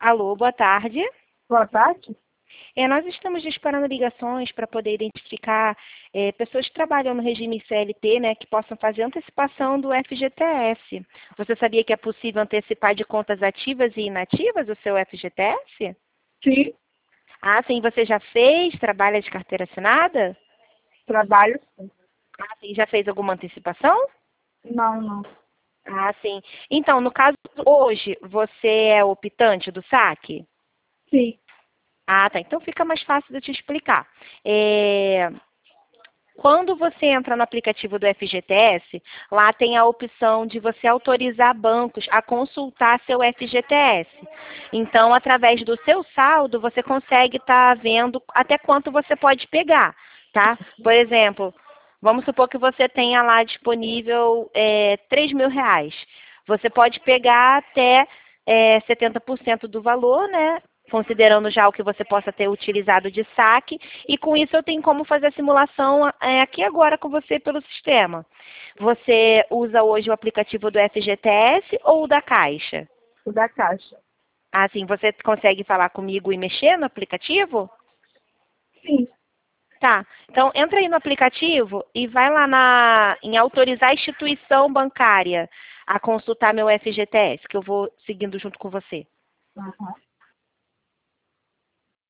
Alô, boa tarde. Boa tarde. Nós estamos disparando ligações para poder identificar pessoas que trabalham no regime CLT, né, que possam fazer antecipação do FGTS. Você sabia que é possível antecipar de contas ativas e inativas o seu FGTS? Sim, Ah, sim, você já fez? Trabalha de carteira assinada? trabalho sim. Ah, sim, já fez alguma antecipação? Não, não. Ah, sim. Então, no caso, hoje, você é optante do saque? Sim. Ah, tá. Então fica mais fácil de eu te explicar. Quando você entra no aplicativo do FGTS, lá tem a opção de você autorizar bancos a consultar seu FGTS. Então, através do seu saldo, você consegue estar vendo até quanto você pode pegar, tá? Por exemplo, vamos supor que você tenha lá disponível R$ 3.000. Você pode pegar até 70% do valor, né? Considerando já o que você possa ter utilizado de saque, e com isso eu tenho como fazer a simulação aqui agora com você pelo sistema. Você usa hoje o aplicativo do FGTS ou o da Caixa? O da Caixa. Assim, você consegue falar comigo e mexer no aplicativo? Sim. Tá, então entra aí no aplicativo e vai lá em autorizar a instituição bancária a consultar meu FGTS, que eu vou seguindo junto com você. Aham.